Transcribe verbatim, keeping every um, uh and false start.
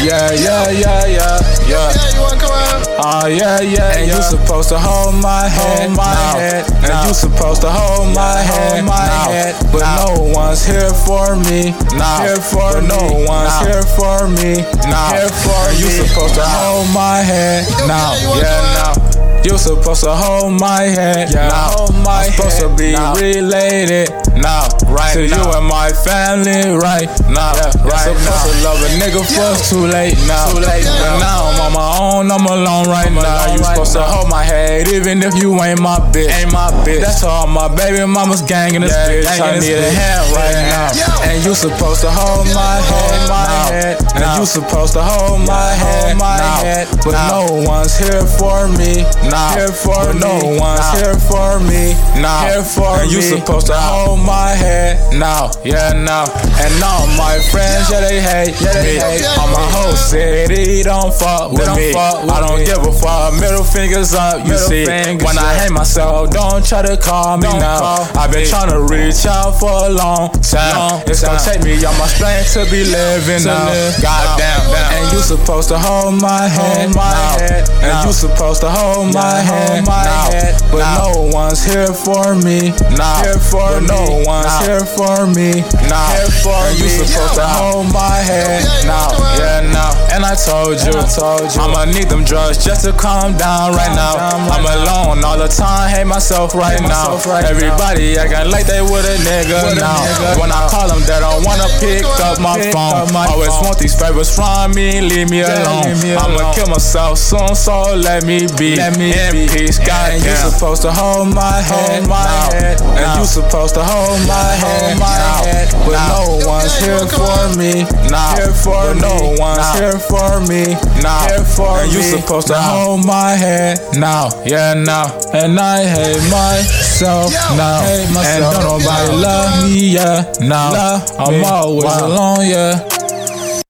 Yeah, yeah, yeah, yeah, yeah. Yeah, you wanna come out? Oh yeah, yeah, and yeah. You supposed to hold my hand, my now. Head, and now. You supposed to hold yeah, my hand, my now. Head, but now. No one's here for me, now. Here for but me. No one's now. Here for me, now. Here for and me. You supposed to now. Hold my hand, now, yeah, now. You supposed to hold my hand, yeah, now. Hold my I'm supposed hand, to be now. Related, now, right to now. You and my family, right now. Yeah, right supposed now. To love a nigga for yeah. Too late now. Too late yeah. But now I'm on my own, I'm alone right I'm now. Alone you right supposed now. To hold my head, even if you ain't my bitch. Ain't my bitch. That's all my baby mama's gang in this yeah, bitch. I need a hand right yeah. Now. Yeah. And you supposed to hold my head, my now. Head. And now. You supposed to hold my yeah. head, my now. Head. But now. No one's here for me. Now. Here for but me. No one's now. Here for me. Now. Here for and me. You supposed to now. Hold my head. Now. Yeah, now. And now my friends, yeah, they hate yeah, they me. Hate on my whole city, don't fuck with don't me. Fuck with I don't me. Give a fuck. Middle fingers up, you Middle see. When I hate myself, don't try to call me don't now. Call I've been trying to reach out for a long time. Long it's time. Gonna take me on my strength to be living to now. Live. Goddamn, and you supposed to hold my hand, my now. Head. And now. You supposed to hold my yeah, hand, my now. Head. But now. No one's here for me. Now. Here for but me. No one's now. Here for me. Now. Here for and me. You supposed yeah. To hold my hand now. Yeah, now. And I told you, I told you I'ma need them drugs just to calm down right now. I'm alone all the time, hate myself right now. Everybody acting like they with a nigga now. When I call them, they don't wanna pick up my phone. Always want these favors from me, leave me alone. I'ma kill myself soon, so let me be in peace. Goddamn. You supposed to hold my hand, my head. And you supposed to hold my hand, my head. But no one's here for me. Now, here for no one's here for me. Now, here for and you supposed to hold my hand now, yeah, now. And I hate myself now. And don't nobody love me, yeah, now. I'm always alone, yeah.